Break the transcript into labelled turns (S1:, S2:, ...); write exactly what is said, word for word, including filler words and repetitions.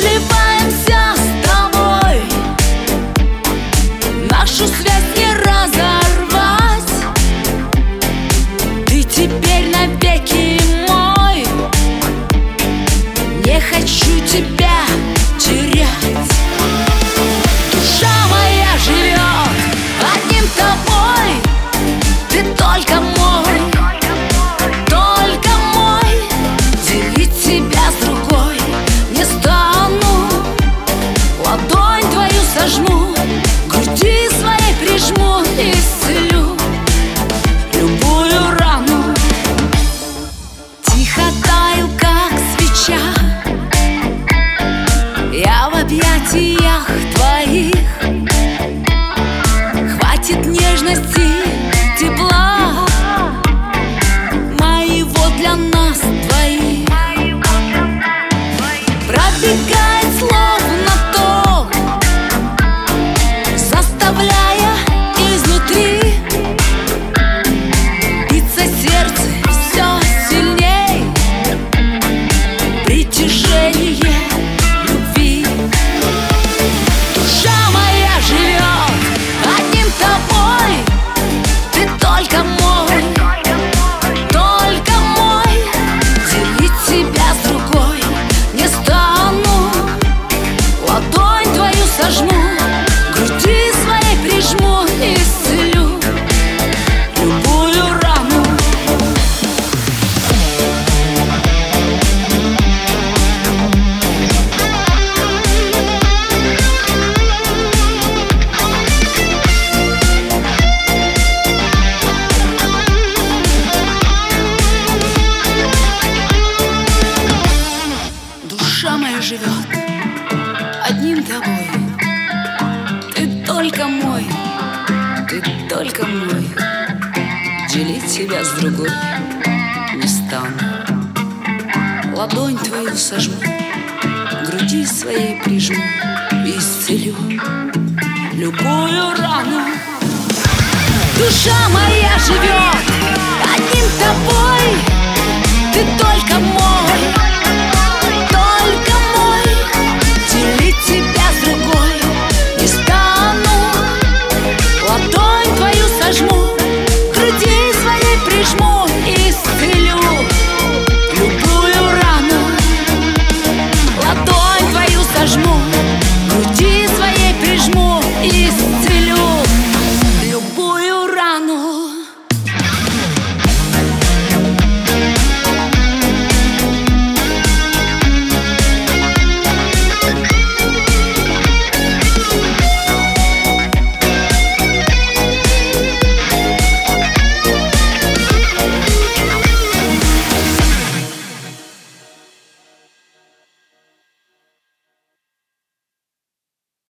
S1: сливаемся с тобой, нашу связь не разорвать. Ты теперь навеки мой, не хочу тебя терять. Душа моя живет одним тобой, ты только мой, только мой. Делить тебя с другой не стану, ладонь твою сожму, груди своей прижму и исцелю любую рану. Тихо таю, как свеча, я в объятиях твоих. Хватит нежности, тепла моего для нас двоих. Пробегает словно ток, заставляя изнутри биться сердце все сильней. Притяжение любви. Душа моя живет одним тобой, ты только мой, только мой. Делить тебя с другой не стану, ладонь твою сожму, груди своей прижму и исцелю любую рану. Душа моя живет одним тобой, ты только мой, ты только мой. Делить тебя с другой не стану, ладонь твою сожму, груди своей прижму и исцелю любую рану. Душа моя живет одним тобой,